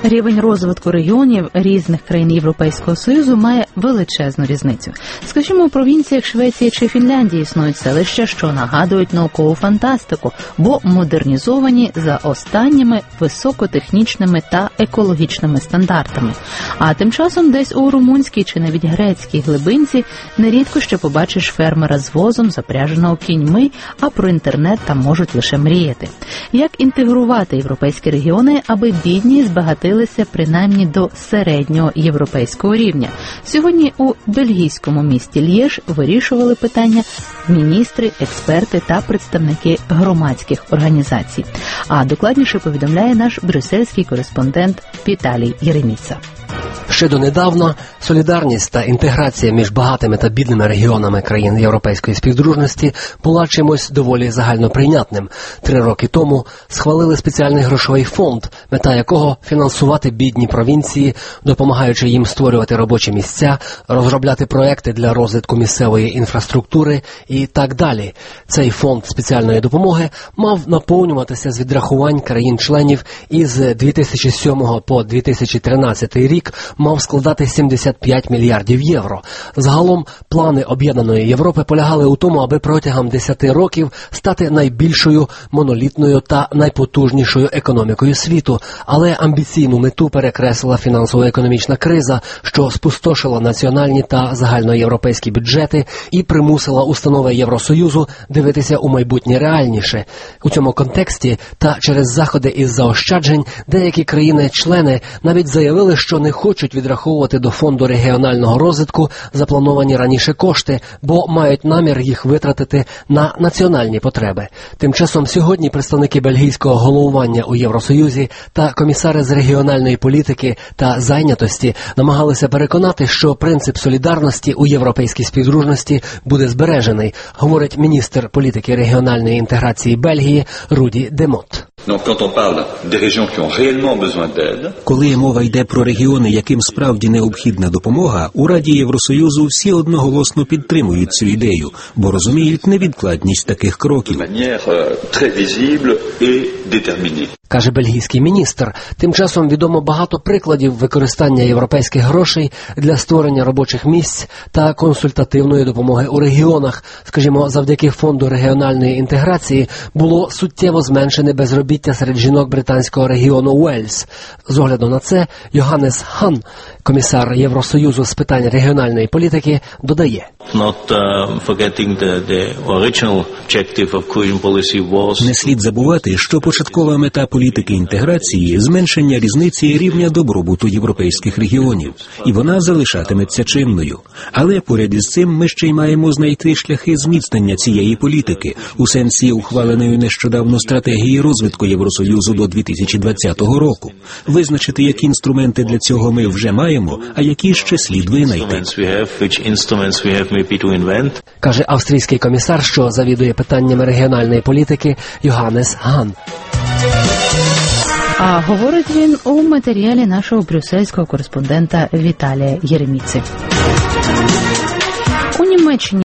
Рівень розвитку регіонів різних країн Європейського Союзу має величезну різницю. Скажімо, у провінціях Швеції чи Фінляндії існують селища, що нагадують наукову фантастику, бо модернізовані за останніми високотехнічними та екологічними стандартами. А тим часом десь у румунській чи навіть грецькій глибинці нерідко ще побачиш фермера з возом, запряженого кіньми, а про інтернет там можуть лише мріяти. Як інтегрувати європейські регіони, аби бідні збагатилися принаймні до середнього європейського рівня? Сьогодні у бельгійському місті Л'єж вирішували питання міністри, експерти та представники громадських організацій. А докладніше повідомляє наш брюссельський кореспондент Віталій Єреміца. Ще донедавна солідарність та інтеграція між багатими та бідними регіонами країн Європейської співдружності була чимось доволі загальноприйнятним. 3 роки тому схвалили спеціальний грошовий фонд, мета якого – фінансувати бідні провінції, допомагаючи їм створювати робочі місця, розробляти проекти для розвитку місцевої інфраструктури і так далі. Цей фонд спеціальної допомоги мав наповнюватися з відрахувань країн-членів і з 2007 по 2013 рік мав складати 75 мільярдів євро. Загалом плани Об'єднаної Європи полягали у тому, аби протягом 10 років стати найбільшою, монолітною та найпотужнішою економікою світу. Але амбіційну мету перекреслила фінансово-економічна криза, що спустошила національні та загальноєвропейські бюджети і примусила установи Євросоюзу дивитися у майбутнє реальніше. У цьому контексті та через заходи із заощаджень деякі країни-члени навіть заявили, що не хочуть відраховувати до фонду регіонального розвитку заплановані раніше кошти, бо мають намір їх витратити на національні потреби. Тим часом сьогодні представники бельгійського головування у Євросоюзі та комісари з регіональної політики та зайнятості намагалися переконати, що принцип солідарності у європейській співдружності буде збережений, говорить міністр політики регіональної інтеграції Бельгії Руді де Мот. Коли мова йде про регіони, яким справді необхідна допомога, у Раді Євросоюзу всі одноголосно підтримують цю ідею, бо розуміють невідкладність таких кроків. Каже бельгійський міністр. Тим часом відомо багато прикладів використання європейських грошей для створення робочих місць та консультативної допомоги у регіонах. Скажімо, завдяки фонду регіональної інтеграції було суттєво зменшене безробіття серед жінок британського регіону Уельс. З огляду на це Йоханнес Хан, комісар Євросоюзу з питань регіональної політики, додає. Не слід забувати, що початкова мета політики інтеграції – зменшення різниці рівня добробуту європейських регіонів, і вона залишатиметься чинною. Але поряд із цим ми ще й маємо знайти шляхи зміцнення цієї політики у сенсі ухваленої нещодавно стратегії розвитку Євросоюзу до 2020 року. Визначити, які інструменти для цього ми вже маємо, а які ще слід винайти. Каже австрійський комісар, що завідує питаннями регіональної політики Йоханнес Хан. А говорить він у матеріалі нашого брюссельського кореспондента Віталія Єреміці. У Німеччині